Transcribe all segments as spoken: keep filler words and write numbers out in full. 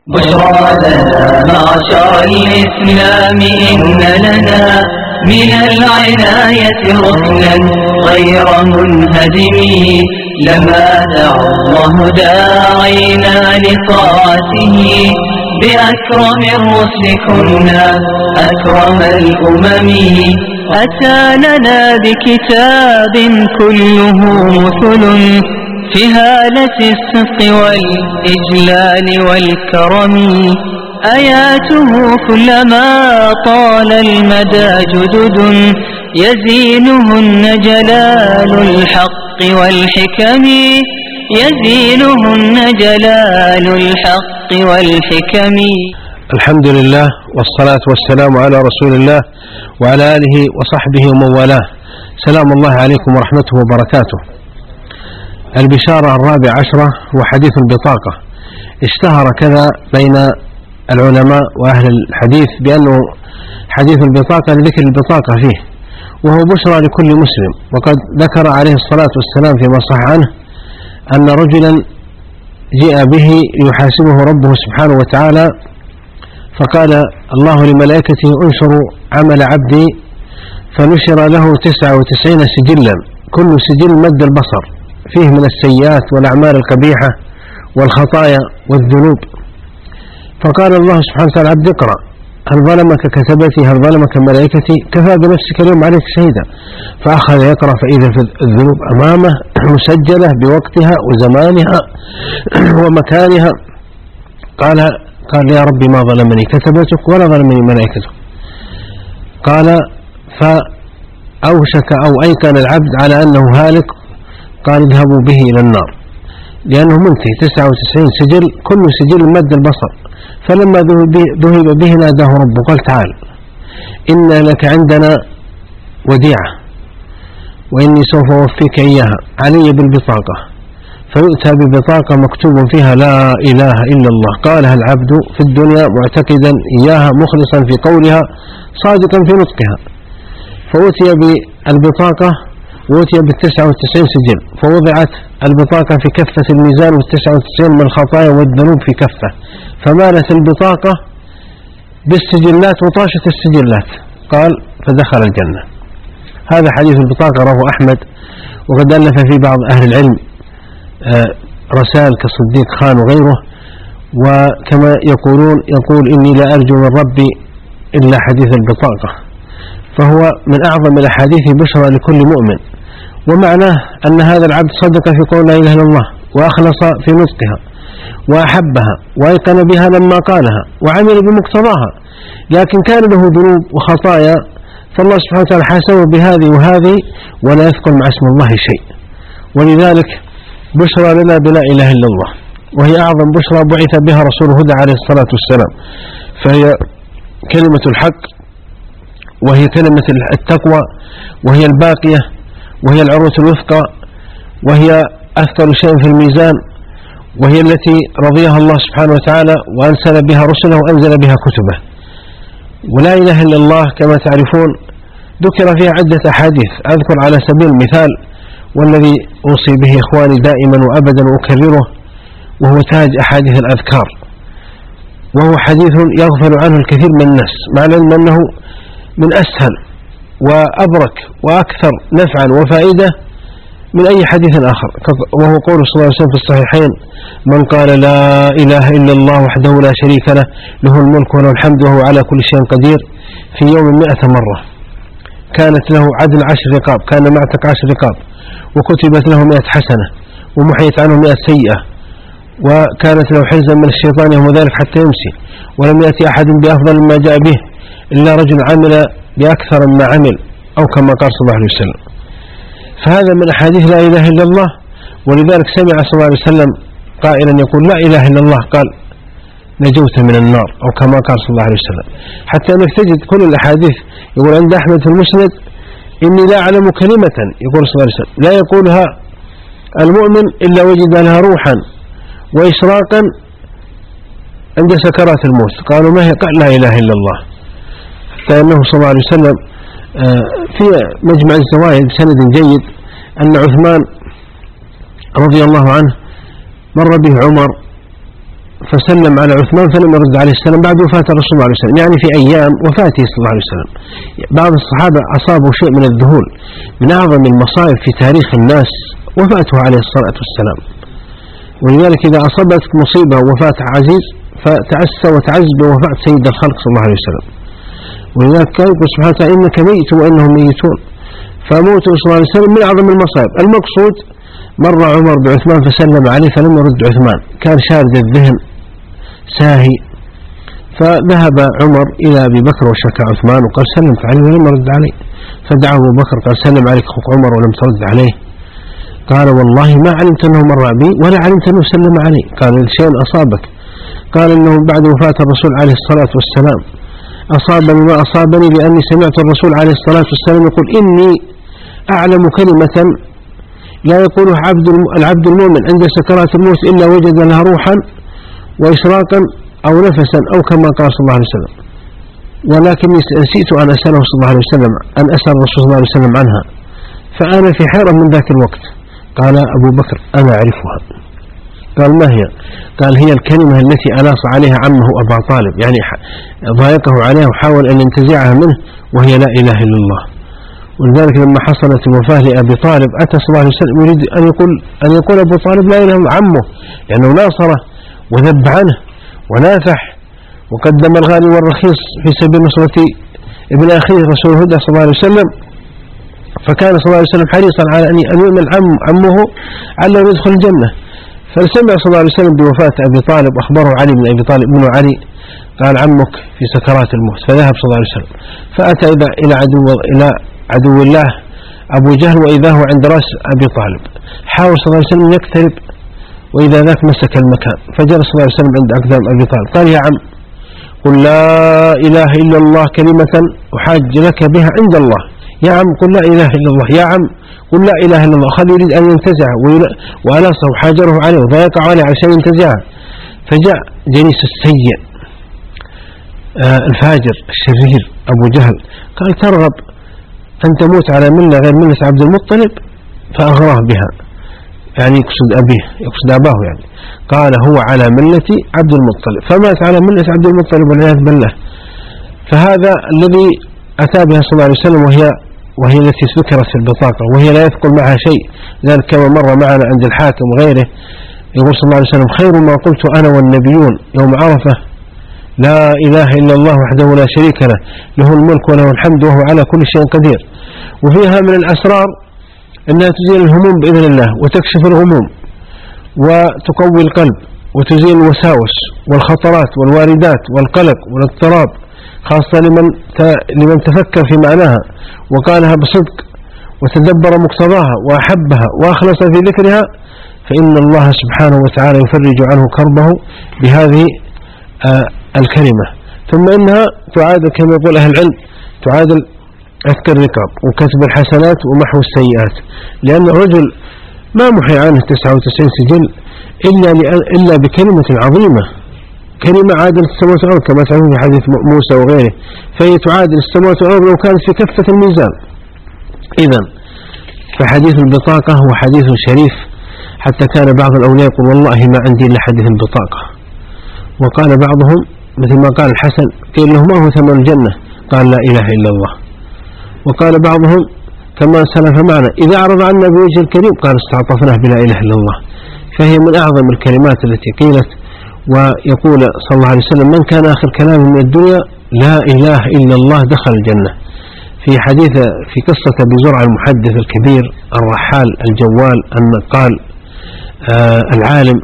بشرى لنا معشر الإسلام إن لنا من العناية ركنا غير منهدم، لما دعا الله داعينا لطاعته بأكرم الرسل كنا أكرم الأمم. أتاننا بكتاب كله مثل في هالة الصدق والإجلال والكرم، آياته كلما طال المدى جدد يزينهن جلال الحق والحكم، يزينهن جلال الحق والحكم. الحمد لله والصلاة والسلام على رسول الله وعلى آله وصحبه ومن والاه. سلام الله عليكم ورحمته وبركاته. البشارة الرابع عشرة وحديث البطاقة. اشتهر كذا بين العلماء وأهل الحديث بأنه حديث البطاقة لذكر البطاقة فيه، وهو بشرى لكل مسلم. وقد ذكر عليه الصلاة والسلام فيما صح عنه أن رجلا جاء به يحاسبه ربه سبحانه وتعالى، فقال الله لملائكته انشروا عمل عبدي، فنشر له تسعة وتسعين سجلا، كل سجل مد البصر، فيه من السيئات والأعمال القبيحة والخطايا والذنوب. فقال الله سبحانه وتعالى عبد اقرأ، هل ظلمك كتبتي، هل ظلمك ملائكتي، كفى بنفسك اليوم عليك شهيدا. فأخذ يقرأ فإذا الذنوب أمامه مسجلة بوقتها وزمانها ومكانها. قال قال يا ربي ما ظلمني كتبتك ولا ظلمني ملائكتك. قال فأوشك أو أيقن العبد على أنه هالك، قال اذهبوا به إلى النار، لأنه منتهي تسعة وتسعين سجل، كل سجل مد البصر. فلما ذهب به ناداه ربه قال تعال إن لك عندنا وديعة وإني سوف أوفيك إياها، علي بالبطاقة. فيؤتى ببطاقة مكتوب فيها لا إله إلا الله، قالها العبد في الدنيا معتقدا إياها مخلصا في قولها صادقا في نطقها. فأتي بالبطاقة وأتي بالتسعة وتسعين سجل، فوضعت البطاقة في كفة الميزان والتسعة وتسعين من الخطايا والذنوب في كفة، فمالت البطاقة بالسجلات وطاشت السجلات، قال فدخل الجنة. هذا حديث البطاقة رواه أحمد. وقد ألف في بعض أهل العلم رسائل كصديق خان وغيره، وكما يقولون يقول إني لا أرجو من ربي إلا حديث البطاقة، فهو من أعظم الأحاديث بشرى لكل مؤمن. ومعناه أن هذا العبد صدق في قول لا إله إلا الله، وأخلص في نطقها، وأحبها، وأيقن بها لما قالها، وعمل بمقتضاها، لكن كان له ذنوب وخطايا، فالله سبحانه وتعالى حاسبه بهذه وهذه ولا يذكر مع اسم الله شيء. ولذلك بشرى لنا بلا إله إلا الله، وهي أعظم بشرى بعث بها رسول هدى عليه الصلاة والسلام، فهي كلمة الحق، وهي كلمة التقوى، وهي الباقية، وهي العروة الوثقى، وهي أثقل شيء في الميزان، وهي التي رضيها الله سبحانه وتعالى وأنزل بها رسله وأنزل بها كتبه. ولا إله إلا الله كما تعرفون ذكر فيها عدة أحاديث، أذكر على سبيل المثال والذي أوصي به إخواني دائما وأبدا وأكرره، وهو تاج أحاديث الأذكار، وهو حديث يغفل عنه الكثير من الناس، مع العلم أنه من أسهل وأبرك وأكثر نفعا وفائدة من أي حديث آخر، وهو قول صلى الله عليه وسلم في الصحيحين من قال لا إله إلا الله وحده لا شريك له له الملك وله الحمد وهو على كل شيء قدير في يوم مئة مرة كانت له عدل عشر رقاب، كان معتق عشر رقاب، وكتبت له مئة حسنة ومحيت عنه مئة سيئة، وكانت له حرزا من الشيطان يوم ذلك حتى يمسي، ولم يأتي أحد بأفضل ما جاء به إلا رجل عمل بأكثر ما عمل، أو كما قال صلى الله عليه وسلم. فهذا من أحاديث لا إله إلا الله. ولذلك سمع صلى الله عليه وسلم قائلا يقول لا إله إلا الله، قال نجوت من النار، أو كما قال صلى الله عليه وسلم. حتى أنك تجد كل الأحاديث، يقول عند أحمد في المسند إني لا أعلم كلمة، يقول صلى الله عليه وسلم، لا يقولها المؤمن إلا وجد لها روحا وإشراقا عند سكرات الموت. قالوا ما هي؟ قال لا إله إلا الله. فإنه صلى الله عليه وسلم في مجمع الزوائد سند جيد أن عثمان رضي الله عنه مر به عمر فسلم على عثمان فلم يرد عليه السلام بعد وفاة الرسول صلى الله عليه وسلم، يعني في أيام وفاته صلى الله عليه وسلم. بعض الصحابة أصابوا شيء من الذهول. من أعظم المصائب في تاريخ الناس وفاته عليه الصلاة والسلام، ولذلك إذا أصابتك مصيبة وفاة عزيز فتأسى وتعز بوفاة سيد الخلق صلى الله عليه وسلم. ولذلك كان يقول سبحانه وتعالى إنك ميت وإنهم ميتون، فموته صلى الله عليه وسلم من أعظم المصائب. المقصود مر عمر بعثمان فسلم عليه فلم يرد عثمان، كان شارد الذهن ساهي، فذهب عمر إلى أبي بكر وشكى عثمان وقال سلمت عليه ولم يرد عليه، فدعا أبو بكر قال سلم عليك أخوك عمر ولم ترد عليه. قال والله ما علمت أنه مر بي ولا علمت أنه سلم عليه. قال شيء أصابك؟ قال إنه بعد وفاة الرسول عليه الصلاة والسلام أصابني ما أصابني لأني سمعت الرسول عليه الصلاة والسلام يقول إني أعلم كلمة لا يقولها عبد العبد المؤمن عند سكرات الموت إلا وجد لها روحا وإشراقا أو نفسا أو كما قال صلى الله عليه وسلم، ولكني نسيت أن أسأله صلى الله عليه وسلم أن أسأل الرسول صلى الله عليه وسلم عنها، فأنا في حيرة من ذاك الوقت. قال أبو بكر أنا أعرفها. قال ما هي؟ قال هي الكلمة التي ألاص عليها عمه أبا طالب، يعني ضايقه عليها وحاول أن ينتزعها منه، وهي لا إله إلا الله. ولذلك لما حصلت الوفاة لأبي طالب أتى صلى الله عليه وسلم يريد أن يقول أن يقول أبو طالب لا إله إلا عمه، لأنه يعني ناصره وذب عنه ونافح وقدم الغالي والرخيص في سبيل نصرة ابن أخيه رسول الهدى صلى الله عليه وسلم، فكان صلى الله عليه وسلم حريصا على أن يؤمن عم عمه على أن يدخل الجنة. فسمع صلى الله عليه وسلم بوفاة أبي طالب، أخبره علي بن أبي طالب بن علي قال عمك في سكرات الموت، فذهب صلى الله عليه وسلم فأتى إلى عدو إلى عدو الله أبو جهل وإذا هو عند رأس أبي طالب، حاول صلى الله عليه وسلم يقترب وإذا ذاك مسك المكان، فجلس صلى الله عليه وسلم عند أقدام أبي طالب قال يا عم قل لا إله إلا الله كلمة أحاج لك بها عند الله، يا عم قل لا إله إلا الله، يا عم قل لا إله إلا الله. خل يريد أن ينتزعه وألاسه وحاجره عليه وضايقه عليه عشان ينتزعه، فجاء جليس السيء آه الفاجر الشرير أبو جهل قال ترغب أن تموت على ملة غير ملة عبد المطلب؟ فأغراه بها، يعني يقصد أبيه يقصد أباه يعني. قال هو على ملة عبد المطلب، فمات على ملة عبد المطلب والعياذ بالله. فهذا الذي أتى بها صلى الله عليه وسلم، وهي وهي التي ذكرت في البطاقة، وهي لا يثقل معها شيء، ذلك كما مر معنا عند الحاكم وغيره. يقول صلى الله عليه وسلم خير ما قلت أنا والنبيون يوم عرفة لا إله إلا الله وحده لا شريك له له الملك وله الحمد وهو على كل شيء قدير. وفيها من الأسرار أنها تزيل الهموم بإذن الله وتكشف الغموم وتقوي القلب وتزيل الوساوس والخطرات والواردات والقلق والاضطراب، خاصة لمن لمن تفكر في معناها وقالها بصدق وتدبر مقتضاها وأحبها وأخلص في ذكرها، فإن الله سبحانه وتعالى يفرج عنه كربه بهذه آه الكلمة. ثم إنها تعادل كما يقول أهل العلم تعادل عتق الرقاب وكتب الحسنات ومحو السيئات، لأن الرجل ما محي عنه تسعة وتسعين سجل إلا, إلا بكلمة عظيمة، كلمة عادل السماوات والأرض كما تعلمون في حديث موسى وغيره، فهي تعادل السماوات والأرض لو كانت في كفة الميزان. إذن فحديث البطاقة هو حديث شريف، حتى كان بعض الأولياء يقول والله ما عندي إلا حديث البطاقة. وقال بعضهم مثل ما قال الحسن قيل له ما هو ثمن الجنة؟ قال لا إله إلا الله. وقال بعضهم كما سلف معنا إذا أعرض عنا بوجه الكريم قال استعطفناه بلا إله إلا الله. فهي من أعظم الكلمات التي قيلت. ويقول صلى الله عليه وسلم من كان آخر كلامه من الدنيا لا إله إلا الله دخل الجنة. في حديث في قصة أبي زرعة المحدث الكبير الرحال الجوال النقال آه العالم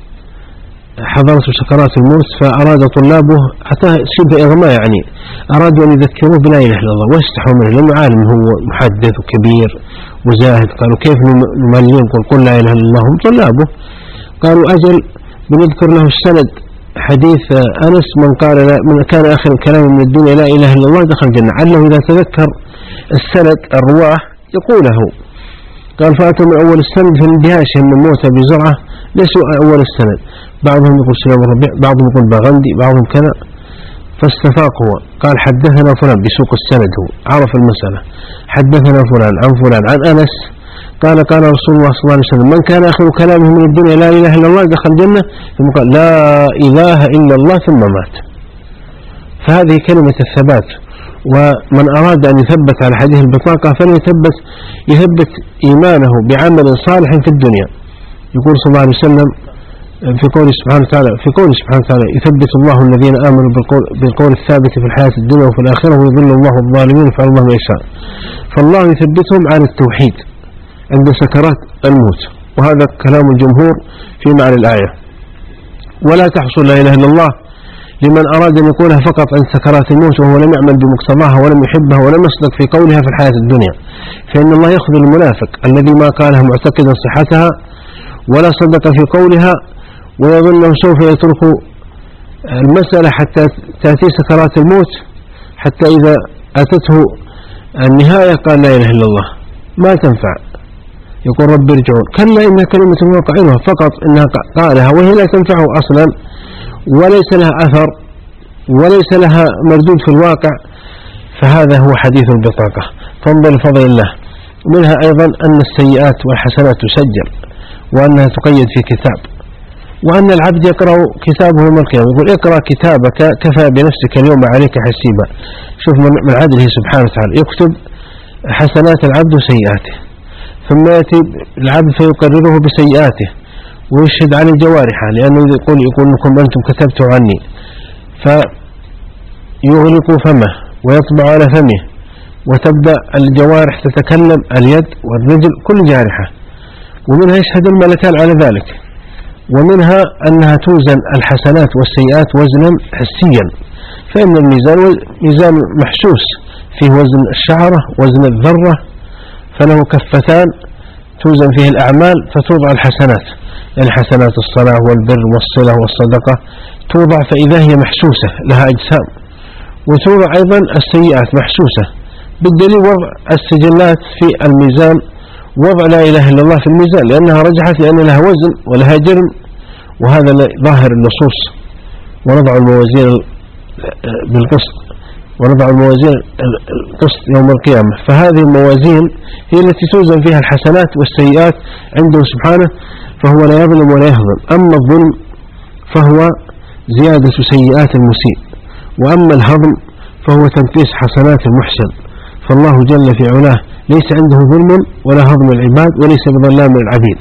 حضرت سكرات الموت، فأراد طلابه حتى شبه إغماء يعني أرادوا أن يذكروه بلا إله إلا الله واستحوا منه لأنه عالم هو محدث وكبير وزاهد. قالوا كيف نمليهم؟ قل قل لا إله إلا الله هم طلابه. قالوا أجل بنذكر له السند حديث أنس من قال لا من كان آخر الكلام من الدنيا لا إله إلا الله دخل الجنة، علّه إذا تذكر السند الرواه يقوله. قال فأتوا من أول السند في اندهاشهم من موت أبي زرعة ليسوا أول السند، بعضهم يقول سلام الربيع بعضهم يقول باغندي بعضهم كذا، فاستفاق هو قال حدثنا فلان بسوق السند، هو عرف المسألة حدثنا فلان عن فلان عن أنس قال قال رسول الله صلى الله عليه وسلم: من كان آخر كلامه من الدنيا لا إله إلا الله دخل الجنة، ثم قال: لا إله إلا الله، ثم مات. فهذه كلمة الثبات. ومن أراد أن يثبت على هذه البطاقة فليثبت يثبت إيمانه بعمل صالح في الدنيا. يقول صلى الله عليه وسلم في قوله سبحانه وتعالى في قوله سبحانه وتعالى: يثبت الله الذين آمنوا بالقول, بالقول الثابت في الحياة الدنيا وفي الآخرة ويضل الله الظالمين ويفعل الله ما يشاء. فالله يثبتهم على التوحيد عند سكرات الموت، وهذا كلام الجمهور في معنى الآية. ولا تحصل لا إله إلا الله لمن أراد أن يقولها فقط عند سكرات الموت وهو لم يعمل بمقتضاها ولم يحبها ولم يصدق في قولها في الحياة الدنيا، فإن الله يخذل المنافق الذي ما قالها معتقدا صحتها ولا صدق في قولها ويظن سوف يترك المسألة حتى تأتي سكرات الموت، حتى إذا أتته النهاية قال لا إله إلا الله، ما تنفع. يقول: رب ارجعون. كلا إنها كلمة واقعها فقط إنها قالها وهي لا تنفعه أصلا وليس لها أثر وليس لها مردود في الواقع. فهذا هو حديث البطاقة. فانظر لفضل الله. منها أيضا أن السيئات والحسنات تسجل، وأنها تقيد في كتاب، وأن العبد يقرأ كتابه يوم القيامة. يقول: اقرأ كتابك كفى بنفسك اليوم عليك حسيبا. شوف من عدله سبحانه وتعالى، يكتب حسنات العبد وسيئاته، ثم يأتي العبد فيقرره بسيئاته ويشهد عن جوارحه، لأنه يقول يقول لكم أنتم كتبتوا عني، فيغلق فمه ويطبع على فمه، وتبدأ الجوارح تتكلم، اليد والرجل كل جارحة، ومنها يشهد الملكان على ذلك. ومنها أنها توزن الحسنات والسيئات وزنا حسيا، فإن الميزان ميزان محسوس فيه وزن الشعرة وزن الذرة، فله كفتان توزن فيه الأعمال فتوضع الحسنات، يعني حسنات الصلاة والبر والصلة والصدقة توضع فإذا هي محسوسة لها أجسام، وتوضع أيضا السيئات محسوسة، بالدليل وضع السجلات في الميزان، وضع لا إله إلا الله في الميزان لأنها رجحت لأن لها وزن ولها جرم، وهذا ظاهر النصوص. ونضع الموازين بالقسط ونضع الموازين القسط يوم القيامة، فهذه الموازين هي التي توزن فيها الحسنات والسيئات عنده سبحانه، فهو لا يظلم ولا يهضم. أما الظلم فهو زيادة سيئات المسيء، وأما الهضم فهو تنقيص حسنات المحسن. فالله جل في علاه ليس عنده ظلم ولا هضم العباد وليس بظلام العبيد.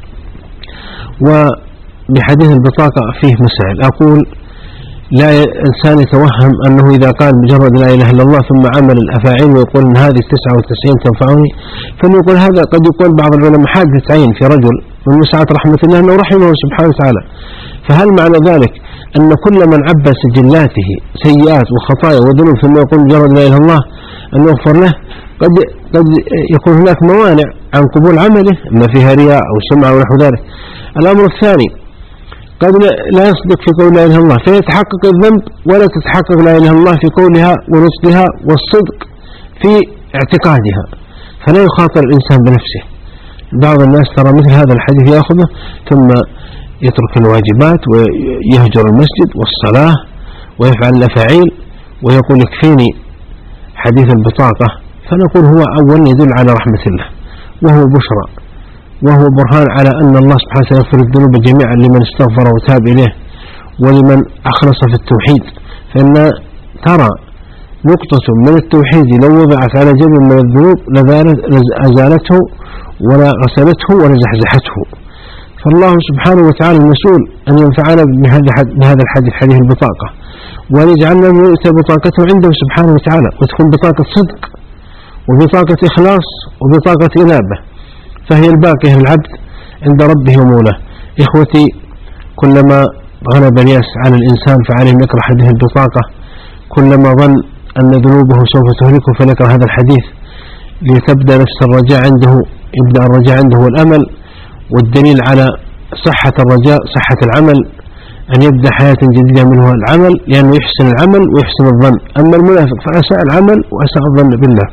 وبحديث البطاقة فيه مسائل. أقول: لا إنسان يتوهم أنه إذا قال مجرد لا إله إلا الله ثم عمل الأفاعيل ويقول أن هذه التسعة وتسعين تنفعني، فنقول هذا قد يقول بعض العلماء حادث عين في رجل من مسعة رحمة الله أنه رحمه سبحانه وتعالى. فهل معنى ذلك أن كل من عبى سجلاته سيئات وخطايا وذنوب ثم يقول مجرد لا إله إلا الله أن يغفر له؟ قد قد يكون هناك موانع عن قبول عمله، إما فيها رياء أو سمعة ونحو ذلك. الأمر الثاني: قد لا يصدق في قول لا إله إلا الله فيتحقق الذنب ولا تتحقق لا إله إلا الله في قولها ونصدها والصدق في اعتقادها، فلا يخاطر الإنسان بنفسه. بعض الناس ترى مثل هذا الحديث يأخذه ثم يترك الواجبات ويهجر المسجد والصلاة ويفعل الأفاعيل ويقول يكفيني حديث البطاقة. فنقول هو أولا يدل على رحمة الله، وهو بشرى، وهو برهان على أن الله سبحانه وتعالى يغفر الذنوب جميعا لمن استغفر وتاب إليه ولمن أخلص في التوحيد. فإن ترى نقطة من التوحيد لو وضعت على جبل من الذنوب لأزالته ولا غسلته ولا زحزحته. فالله سبحانه وتعالى المسؤول أن ينفعنا بهذا الحديث، حديث البطاقة، وأن يجعلنا نؤتى بطاقته عنده سبحانه وتعالى، وتكون بطاقة صدق وبطاقة إخلاص وبطاقة إنابة، فهي الباقية للعبد عند ربه ومولاه. إخوتي، كلما غلب اليأس على الإنسان فعليه أن يقرأ حديث البطاقة، كلما ظن أن ذنوبه سوف تهلكه فليقرأ هذا الحديث لتبدأ نفس الرجاء عنده، يبدأ الرجاء عنده والأمل. والدليل على صحة الرجاء صحة العمل، أن يبدأ حياة جديدة منه العمل، لأنه يحسن العمل ويحسن الظن. أما المنافق فأساء العمل وأساء الظن بالله.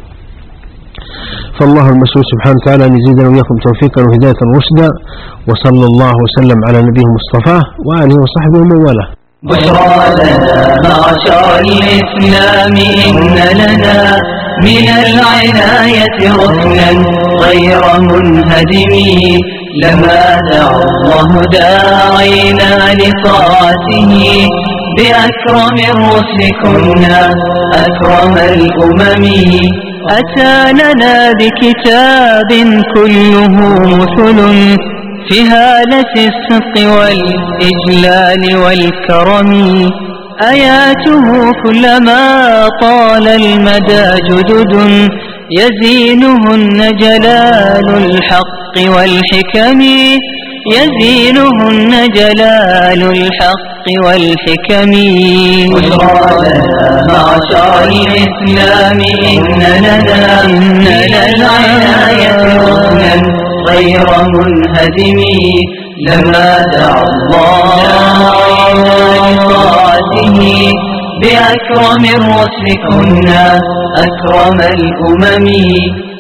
فالله المسؤول سبحانه وتعالى أن يزيدنا وإياكم توفيقا وهداية رشدا، وصلى الله وسلم على نبيه المصطفى وآله وصحبه ومن والاه. بشرى لنا معشر الإسلام إن لنا من العناية ركنا غير منهدم لما دعا الله داعينا لطاعته بأكرم الرسل كنا أكرم الأمم أتاننا بكتاب كله مثل في هالة الصدق والإجلال والكرم آياته كلما طال المدى جدد يزينهن جلال الحق والحكم يزينهن جلال الحق والحكم بشرى لنا معشر الإسلام إن لنا من العناية ركنا غير منهدم لما دعا الله لطاعته بأكرم الرسل كنا أكرم الأمم